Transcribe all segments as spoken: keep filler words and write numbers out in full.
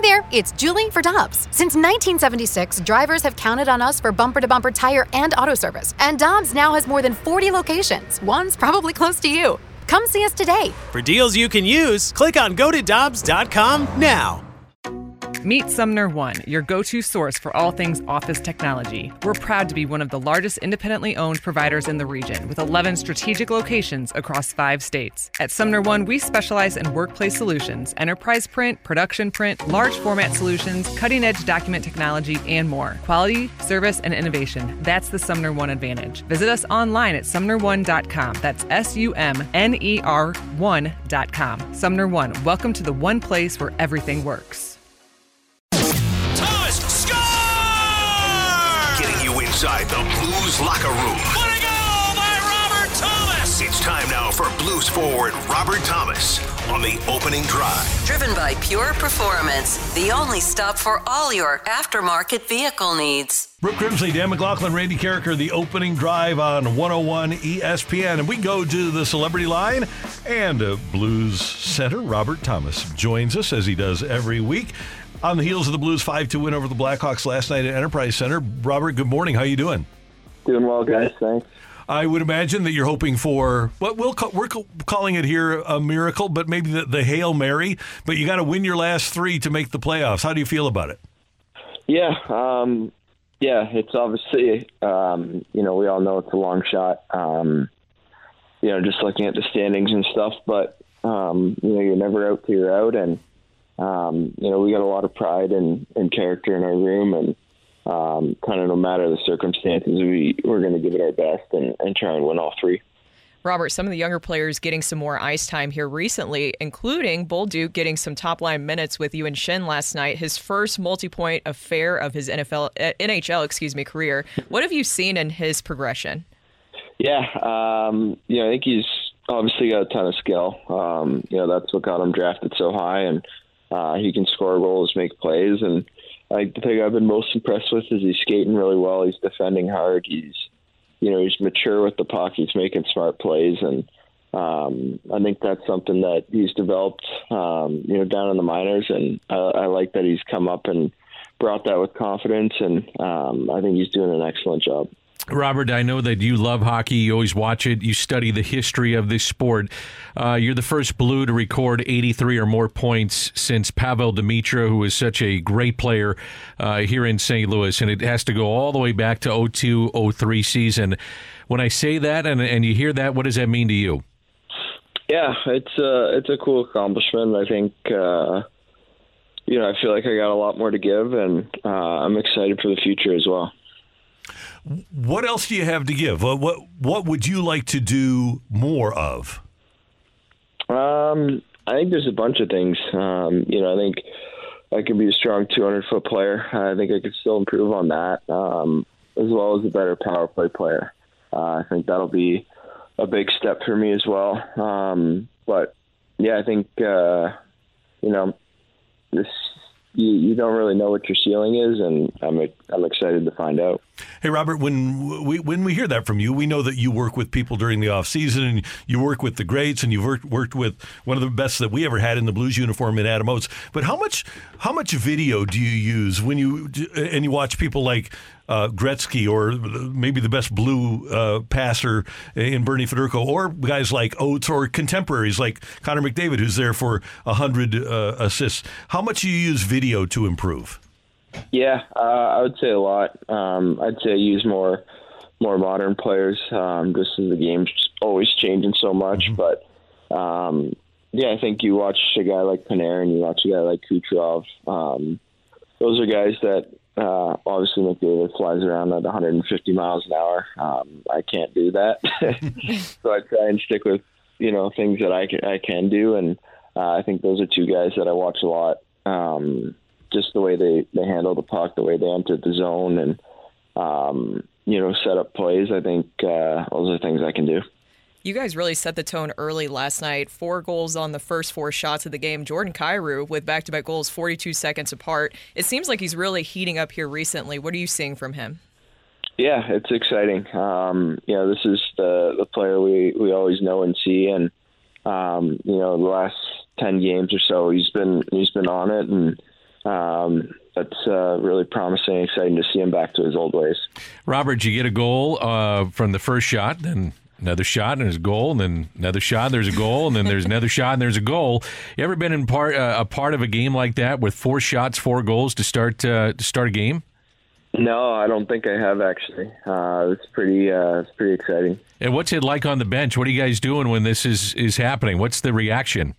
Hi there, it's Julie for Dobbs. Since nineteen seventy-six, drivers have counted on us for bumper-to-bumper tire and auto service. And Dobbs now has more than forty locations. One's probably close to you. Come see us today. For deals you can use, click on go to dobbs dot com now. Meet Sumner One, your go-to source for all things office technology. We're proud to be one of the largest independently owned providers in the region, with eleven strategic locations across five states. At Sumner One, we specialize in workplace solutions, enterprise print, production print, large format solutions, cutting-edge document technology, and more. Quality, service, and innovation. That's the Sumner One advantage. Visit us online at sumner one dot com. That's S U M N E R one dot com. Sumner One, welcome to the one place where everything works. Inside the Blues locker room. What a goal by Robert Thomas! It's time now for Blues forward Robert Thomas on the opening drive. Driven by Pure Performance, the only stop for all your aftermarket vehicle needs. Brooke Grimsley, Dan McLaughlin, Randy Carricker, the opening drive on one oh one E S P N. And we go to the celebrity line, and uh, Blues center Robert Thomas joins us as he does every week. On the heels of the Blues five two win over the Blackhawks last night at Enterprise Center. Robert, good morning. How you doing? Doing well, guys. Thanks. I would imagine that you're hoping for, what we'll call, we're calling it here a miracle, but maybe the, the Hail Mary. But you got to win your last three to make the playoffs. How do you feel about it? Yeah, um, yeah. It's obviously, um, you know, we all know it's a long shot. Um, you know, just looking at the standings and stuff. But um, you know, you're never out till you're out, and Um, you know, we got a lot of pride and, and character in our room, and um, kind of no matter the circumstances, we, we're going to give it our best and, and try and win all three. Robert, some of the younger players getting some more ice time here recently, including Bolduc getting some top-line minutes with Yuan Shin last night, his first multi-point affair of his N F L, uh, N H L excuse me, career. What have you seen in his progression? Yeah, um, you know, I think he's obviously got a ton of skill. Um, you know, that's what got him drafted so high, and Uh, he can score goals, make plays, and I, the thing I've been most impressed with is he's skating really well. He's defending hard. He's, you know, he's mature with the puck. He's making smart plays, and um, I think that's something that he's developed, um, you know, down in the minors. And I, I like that he's come up and brought that with confidence, and um, I think he's doing an excellent job. Robert, I know that you love hockey. You always watch it. You study the history of this sport. Uh, you're the first Blue to record eighty-three or more points since Pavel Demitra, who is such a great player uh, here in Saint Louis, and it has to go all the way back to oh two oh three season. When I say that and, and you hear that, what does that mean to you? Yeah, it's a, it's a cool accomplishment. I think, uh, you know, I feel like I got a lot more to give, and uh, I'm excited for the future as well. What else do you have to give? What what, what would you like to do more of? Um, I think there's a bunch of things. Um, you know, I think I could be a strong two hundred foot player. I think I could still improve on that, um, as well as a better power play player. Uh, I think that'll be a big step for me as well. Um, but yeah, I think uh, you know this. You, you don't really know what your ceiling is, and I'm I'm excited to find out. Hey, Robert, when we when we hear that from you, we know that you work with people during the off season, and you work with the greats, and you've worked, worked with one of the best that we ever had in the Blues uniform in Adam Oates. But how much how much video do you use when you and you watch people like uh, Gretzky, or maybe the best Blue uh, passer in Bernie Federko, or guys like Oates, or contemporaries like Connor McDavid, who's there for a hundred uh, assists? How much do you use video to improve? Yeah, uh, I would say a lot. Um, I'd say I use more more modern players, um, just as the game's always changing so much. Mm-hmm. But, um, yeah, I think you watch a guy like Panarin, you watch a guy like Kucherov. Um, those are guys that uh, obviously McDavid flies around at one hundred fifty miles an hour. Um, I can't do that. So I try and stick with, you know, things that I can, I can do. And uh, I think those are two guys that I watch a lot. Um just the way they, they handle the puck, the way they enter the zone, and, um, you know, set up plays. I think uh, those are things I can do. You guys really set the tone early last night. Four goals on the first four shots of the game. Jordan Kyrou with back-to-back goals forty-two seconds apart. It seems like he's really heating up here recently. What are you seeing from him? Yeah, it's exciting. Um, you know, this is the, the player we, we always know and see, and, um, you know, the last ten games or so, he's been he's been on it, and um, that's uh, really promising, exciting to see him back to his old ways. Robert, you get a goal uh, from the first shot, then another shot and there's a goal, and then another shot and there's a goal, and then there's another shot and there's a goal. You ever been in part uh, a part of a game like that with four shots, four goals to start uh, to start a game? No, I don't think I have actually. Uh, it's pretty uh, it's pretty exciting. And what's it like on the bench? What are you guys doing when this is, is happening? What's the reaction?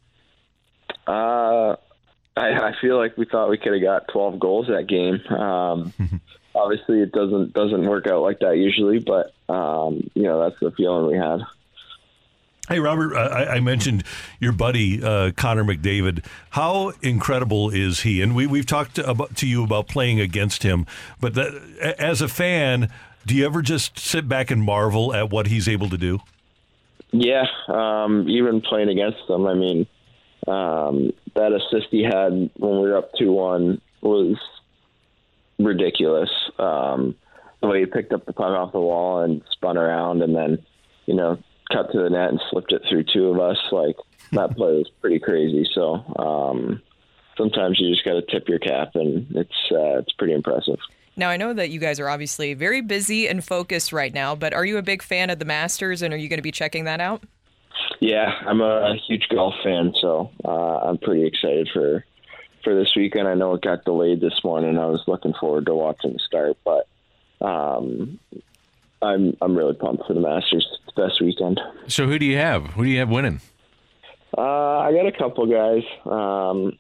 Uh, I, I feel like we thought we could have got twelve goals that game. Um, obviously, it doesn't doesn't work out like that usually, but um, you know, that's the feeling we had. Hey, Robert, I, I mentioned your buddy, uh, Connor McDavid. How incredible is he? And we, we've talked to, about, to you about playing against him, but that, as a fan, do you ever just sit back and marvel at what he's able to do? Yeah, um, even playing against him, I mean, um, that assist he had when we were up two one was ridiculous. Um, the way he picked up the puck off the wall and spun around and then, you know, cut to the net and slipped it through two of us, like that play was pretty crazy. So um, sometimes you just got to tip your cap, and it's uh, it's pretty impressive. Now, I know that you guys are obviously very busy and focused right now, but are you a big fan of the Masters, and are you going to be checking that out? Yeah, I'm a huge golf fan, so uh, I'm pretty excited for for this weekend. I know it got delayed this morning. I was looking forward to watching the start, but um, I'm I'm really pumped for the Masters. It's the best weekend. So who do you have? Who do you have winning? Uh, I got a couple guys. Um,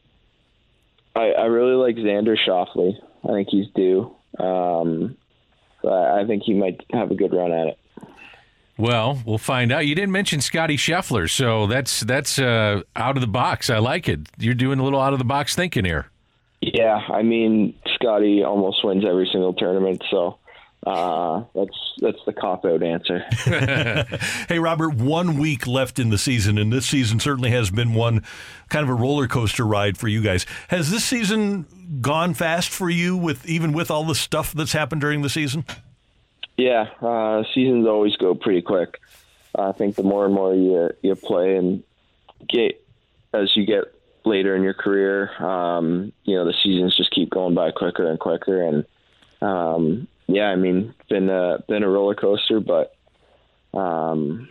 I, I really like Xander Schauffele. I think he's due. Um, but I think he might have a good run at it. Well, we'll find out. You didn't mention Scotty Scheffler, so that's that's uh, out of the box. I like it. You're doing a little out of the box thinking here. Yeah, I mean, Scotty almost wins every single tournament, so uh, that's that's the cop-out answer. Hey, Robert, one week left in the season, and this season certainly has been one kind of a roller coaster ride for you guys. Has this season gone fast for you, with even with all the stuff that's happened during the season? Yeah, uh, seasons always go pretty quick. I think the more and more you you play and get as you get later in your career, um, you know, the seasons just keep going by quicker and quicker. And um, yeah, I mean, been a, been a roller coaster, but um,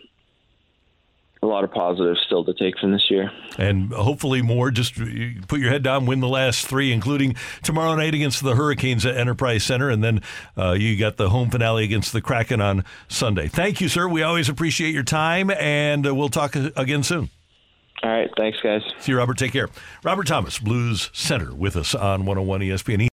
a lot of positives still to take from this year. And hopefully more. Just put your head down, win the last three, including tomorrow night against the Hurricanes at Enterprise Center, and then uh, you got the home finale against the Kraken on Sunday. Thank you, sir. We always appreciate your time, and uh, we'll talk again soon. All right. Thanks, guys. See you, Robert. Take care. Robert Thomas, Blues Center, with us on one oh one E S P N.